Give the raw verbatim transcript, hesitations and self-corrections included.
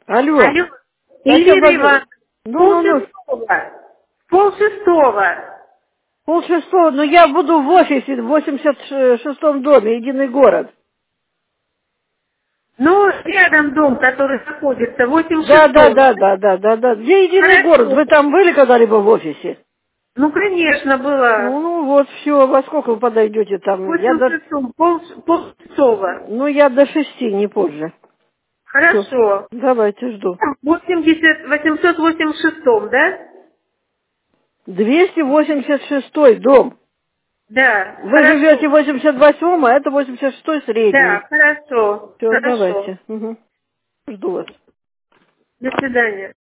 Алло. Алло, Я тебя Эльвира могу... Ивановна, Ну, пол ну, ну. шестого. Пол шестого. Пол шестого, но я буду в офисе в восемьдесят шестом доме, Единый город. Ну, рядом дом, который находится, Да, да, восемьдесят шестой. да, да, да, да, да. Где Единый город? Хорошо. Вы там были когда-либо в офисе? Ну, конечно, Ну, было. ну вот, все, во сколько вы подойдете В там? Я до... восемьдесят шестом, пол, пол шестого. Ну, я до шести, не позже. Все, Хорошо. давайте, жду. восемьдесят, восемьсот восемьдесят шестом, да? двести восемьдесят шестой дом. Да, Вы живете в хорошо. восемьдесят восьмом, а это восемьдесят шестой Да, средний. хорошо. Все, Хорошо. давайте. Угу. Жду вас. До свидания.